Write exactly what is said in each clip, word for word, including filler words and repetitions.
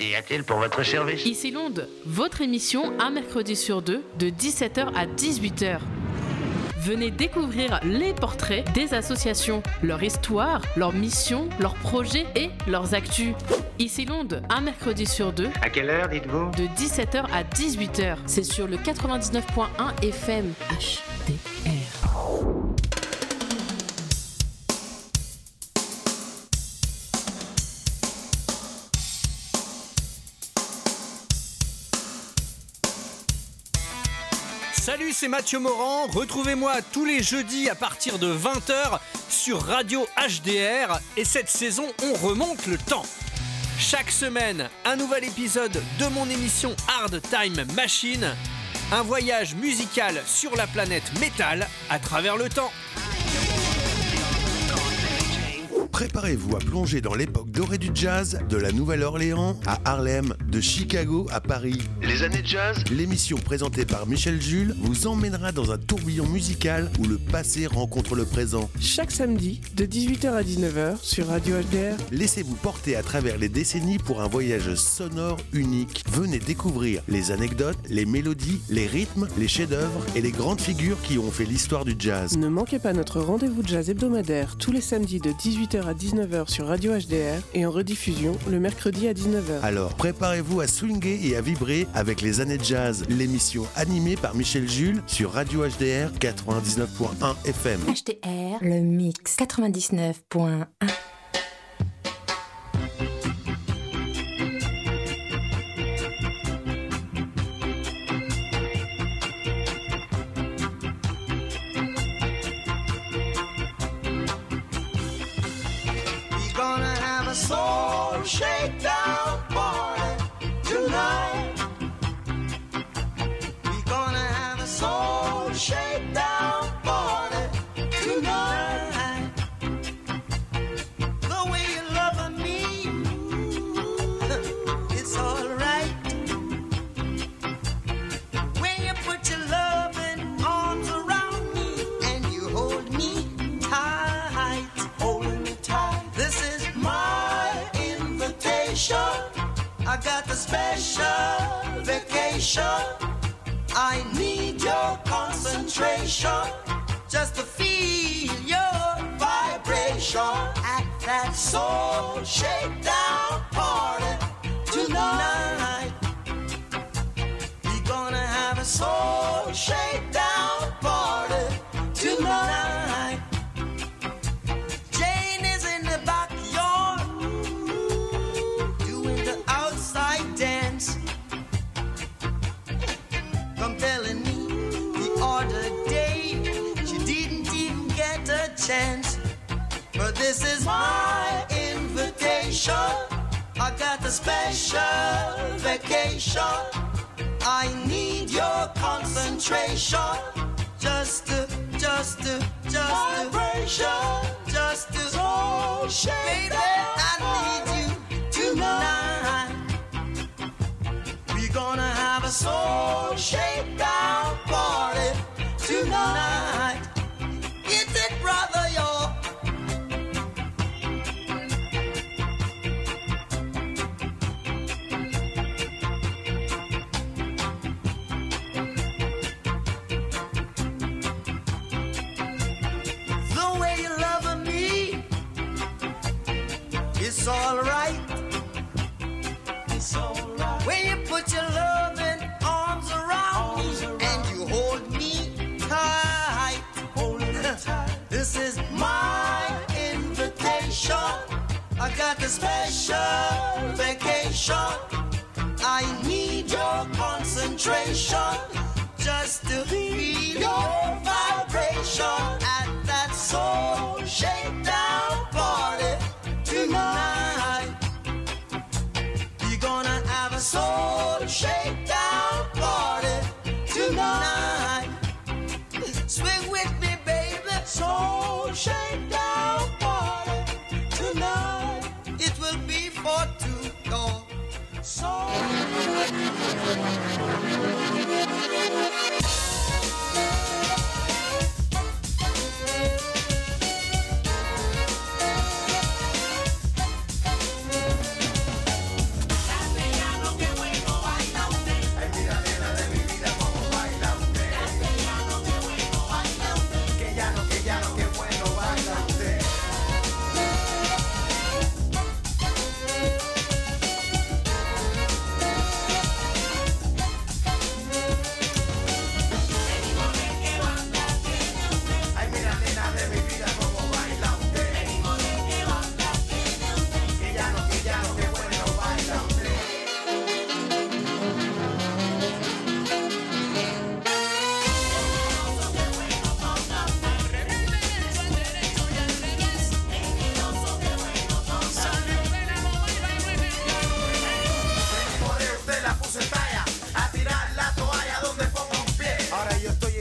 y a-t-il pour votre service? Ici Londres, votre émission un mercredi sur deux de dix-sept heures à dix-huit heures. Venez découvrir les portraits des associations, leur histoire, leurs missions, leurs projets et leurs actus. Ici Londres, un mercredi sur deux. À quelle heure, dites-vous? De dix-sept heures à dix-huit heures. C'est sur le quatre-vingt-dix-neuf point un F M H D R. Salut, c'est Mathieu Morand. Retrouvez-moi tous les jeudis à partir de vingt heures sur Radio H D R. Et cette saison, on remonte le temps. Chaque semaine, un nouvel épisode de mon émission Hard Time Machine. Un voyage musical sur la planète métal à travers le temps. Préparez-vous à plonger dans l'époque dorée du jazz, de la Nouvelle-Orléans à Harlem, de Chicago à Paris. Les années jazz, l'émission présentée par Michel Jules vous emmènera dans un tourbillon musical où le passé rencontre le présent. Chaque samedi, de dix-huit heures à dix-neuf heures sur Radio H D R. Laissez-vous porter à travers les décennies pour un voyage sonore unique. Venez découvrir les anecdotes, les mélodies, les rythmes, les chefs-d'œuvre et les grandes figures qui ont fait l'histoire du jazz. Ne manquez pas notre rendez-vous jazz hebdomadaire tous les samedis de dix-huit heures à dix-neuf heures sur Radio H D R et en rediffusion le mercredi à dix-neuf heures. Alors préparez-vous à swinguer et à vibrer avec les années jazz, l'émission animée par Michel Jules sur Radio H D R quatre-vingt-dix-neuf point un F M. H D R, le mix quatre-vingt-dix-neuf point un. Soul shakedown party tonight. We're gonna have a soul shakedown party tonight. The way you love me, it's alright. When you put your loving arms around me and you hold me tight, holding me tight. This is my I got the special vacation. I need your concentration just to feel your vibration at that soul shakedown party tonight. We're gonna have a soul shakedown party tonight. Jane is in the backyard doing the outside dance. Come telling me the other day she didn't even get a chance. But this is my invitation. I got a special vacation. I need your concentration. Just to, just to, just vibration. To, just to, soul shake. Baby, I need you tonight. We're gonna have a soul shakedown party tonight. It's it, brother, y'all. The way you love me, it's alright. It's alright. When you put your loving arms around arms me around and you hold me tight, holding me tight. This is my invitation. I got a special vacation. I need your concentration just to feel your vibration at that soul shakedown party tonight. We're gonna have a soul shakedown party tonight. Swing with me, baby. Soul shakedown party tonight. It will be for two, no. Soul.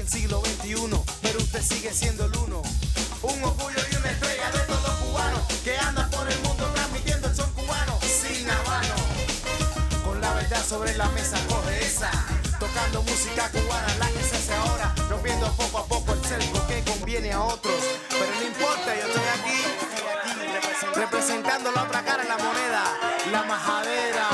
siglo veintiuno, pero usted sigue siendo el uno. Un orgullo y una estrella de todos los cubanos que anda por el mundo transmitiendo el son cubano sin habano. Con la verdad sobre la mesa coge esa, tocando música cubana, la que se hace ahora, rompiendo poco a poco el cerco que conviene a otros. Pero no importa, yo estoy aquí, aquí representando la otra cara de la moneda, la majadera.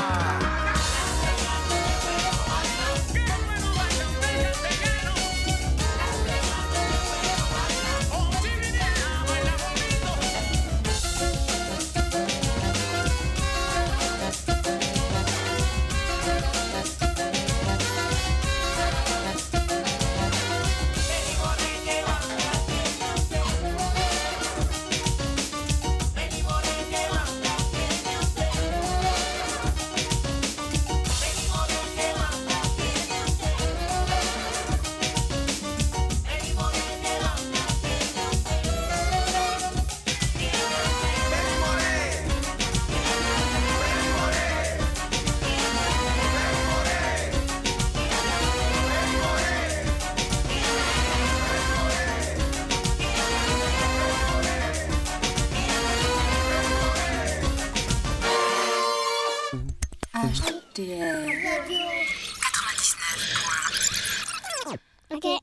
Okay.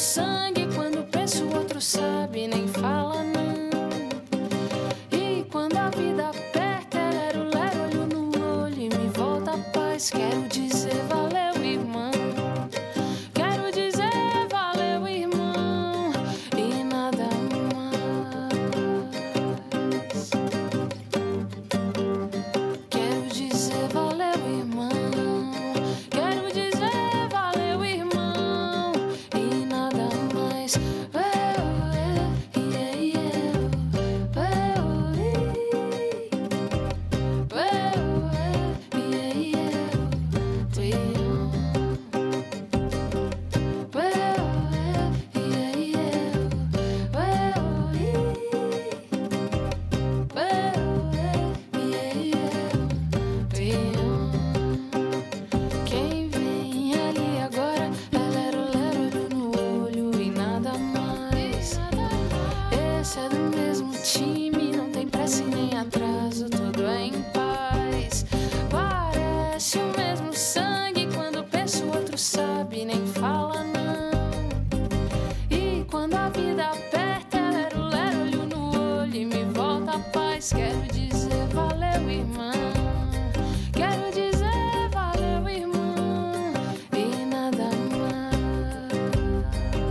sangue, quando penso o outro sabe, nem fala não. E quando a vida aperta, lero, lero, olho no olho e me volta a paz. Quero dizer valeu, irmão. Quero dizer valeu, irmão. E nada mais. Quero dizer valeu, irmão. Quero dizer valeu, irmão. E nada mais. Quem vem ali agora é lero, lero, olho no olho e nada mais. Esse é do mesmo time, não tem pressa e nem atraso, tudo é em paz. Parece o mesmo sangue, quando penso o outro sabe, nem fala não. E quando a vida aperta, é lero, lero, olho no olho e me volta a paz. Quero dizer valeu, irmão. Quero dizer valeu, irmão. E nada mais.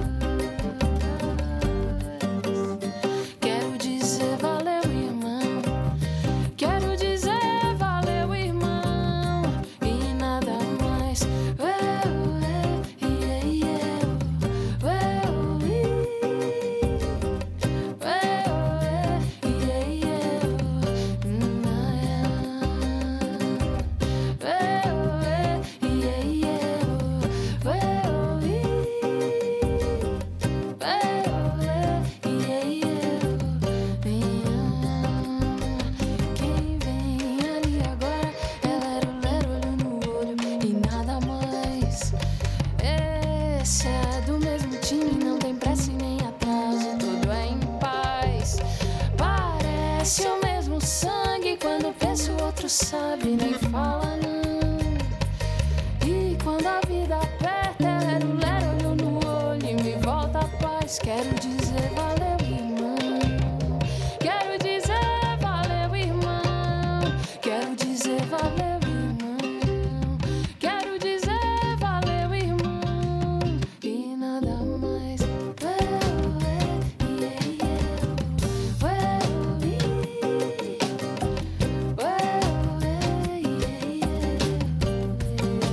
Quero dizer valeu, irmão. Quero dizer valeu, irmão. E nada mais. Ué, ué, iê, iê, ué, ué, ué, ué, iê, iê, na, ué, ué, iê, iê, ué, ué, ué, iê, iê, quem vem ali agora é lero, lero, olho no olho e nada mais. Esse é do mesmo time, não tem pressa e nem atraso, tudo é em paz. Parece o mesmo sangue, quando penso o outro sabe, nem fala não. E quando a vida aperta, é lero, lero, olho no olho e me volta a paz. Quero dizer valeu, irmão. Quero dizer valeu, irmão. Quero dizer valeu, irmão. Quero dizer valeu, irmão. E nada mais. Ué, ué, iê, iê. Ué, ué. Ué, ué, iê, iê.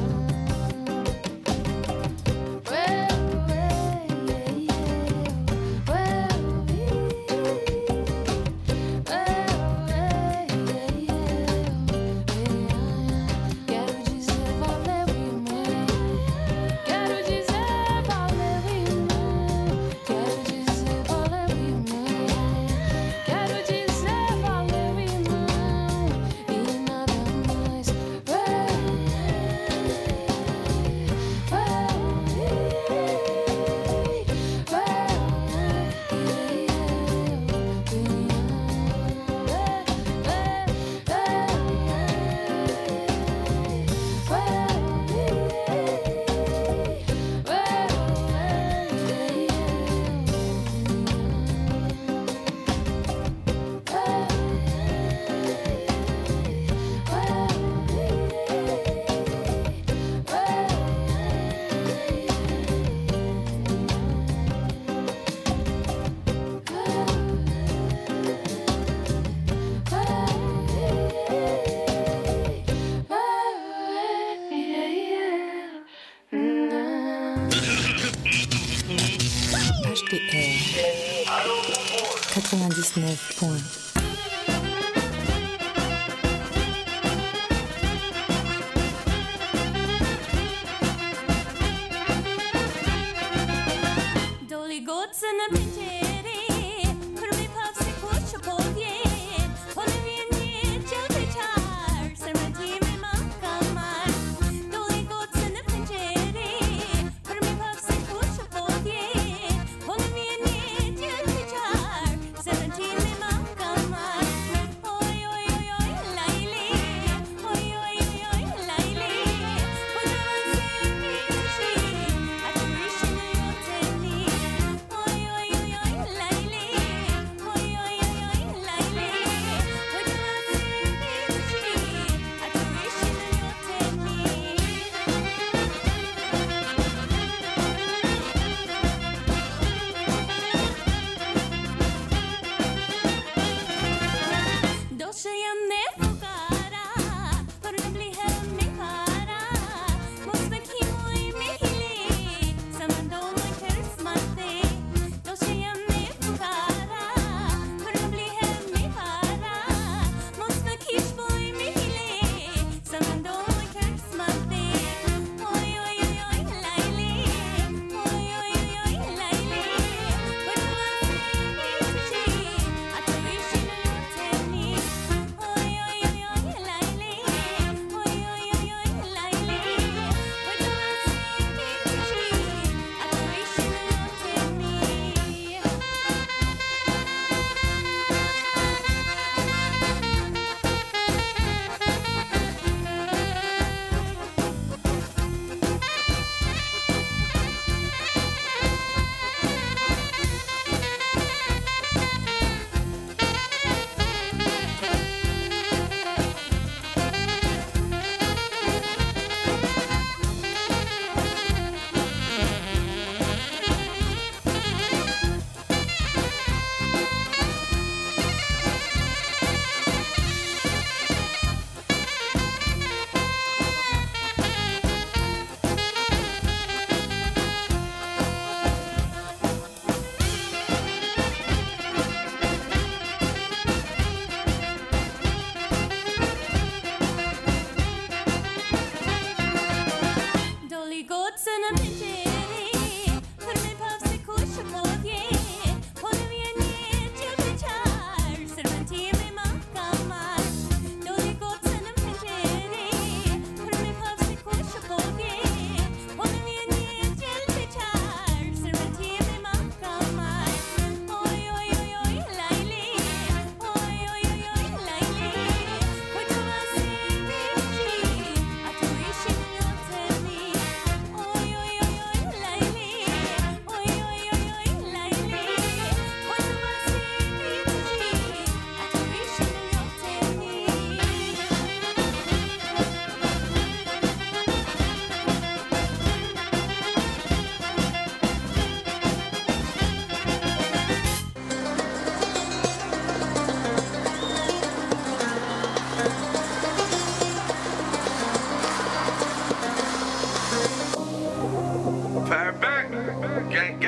H D R quatre-vingt-dix-neuf point un. Thank you.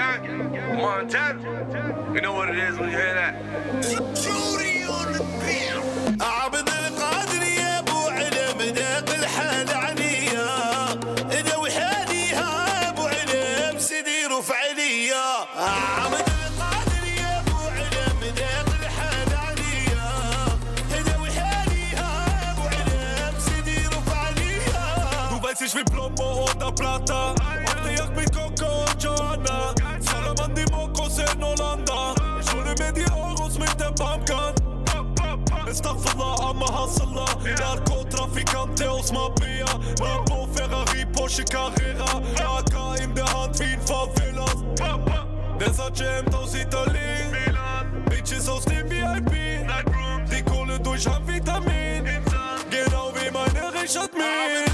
gang. Montana. You know what it is when you hear that. Judy on the beat. عبد القادر يا ابو علم داق الحال عنيا اذا وحاليها ابو علم سيدي رفع عليا عبد القادر يا ابو علم داق الحال عنيا اذا وحاليها ابو علم سيدي رفع عليا Du weißt ich will Plomo oder Plata Ortejak mit Coco und Johanna Salaman die Mokos in Hollanda Ich hole mir die Euros mit der Pumpgun Estağfurullah ama hasıllah Narkotrafikante aus Mafia Lambo, Ferrari, Porsche Carrera A K in der Hand wie in Favelas Versace Hemd aus Italien Bitches aus dem V I P Die Kohle durch Amphetamin Genau wie meine Richard Mille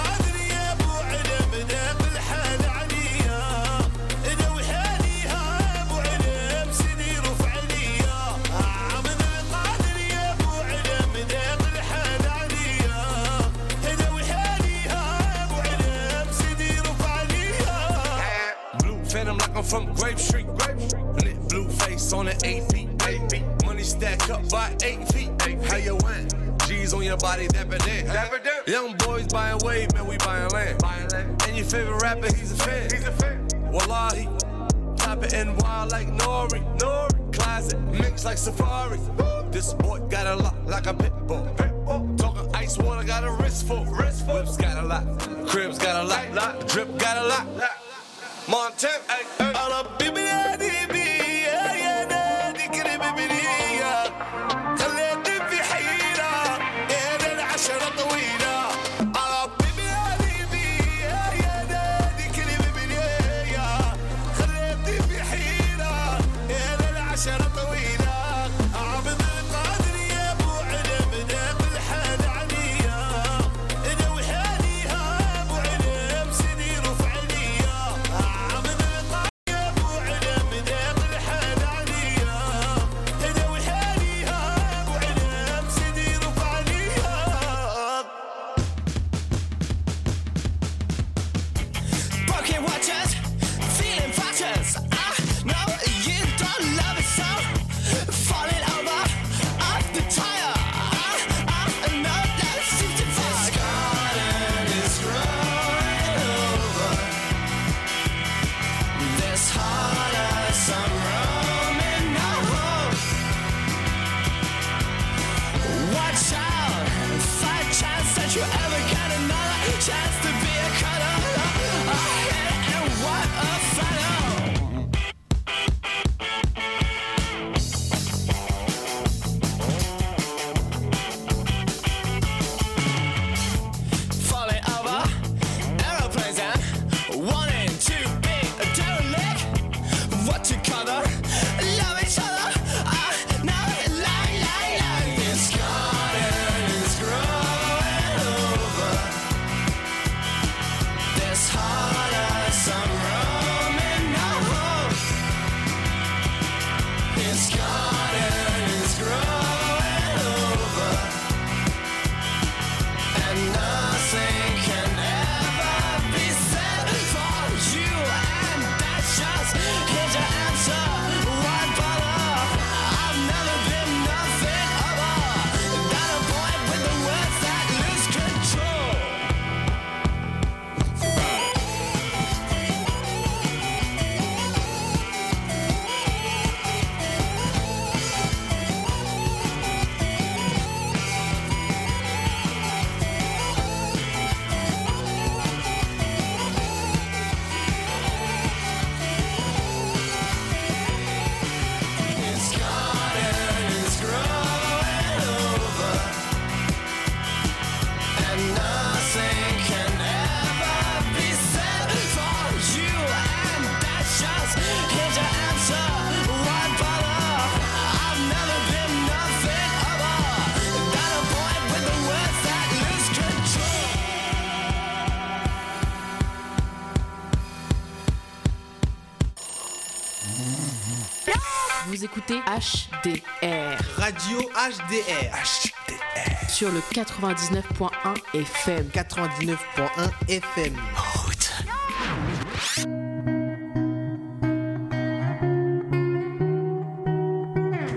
I'm from Grape Street, lit blue face on an eight feet. Money stack up by eight feet. How you win? G's on your body, dapper dan. Young boys buying wave, man, we buying land. And your favorite rapper, he's a fan. Wallahi, top it and wild like Nori. Classic, mix like Safari. This boy got a lot like a pit bull. Talking ice water, got a wrist full. Whips got a lot, cribs got a lot, drip got a lot. Montana, أربي بلادي بيا يا نادي كريم بنية خليتني في حيرة يا العشرة طويلة أربي بلادي بيا يا نادي كريم بنية خليتني في حيرة يا العشرة طويلة عبد القادر يا أبو علم داق الحال عنيا إذا وحاليها أبو علم سيدي رفع عليا Vous écoutez H D R. Radio H D R. H D R. Sur le quatre-vingt-dix-neuf point un F M. quatre-vingt-dix-neuf point un F M.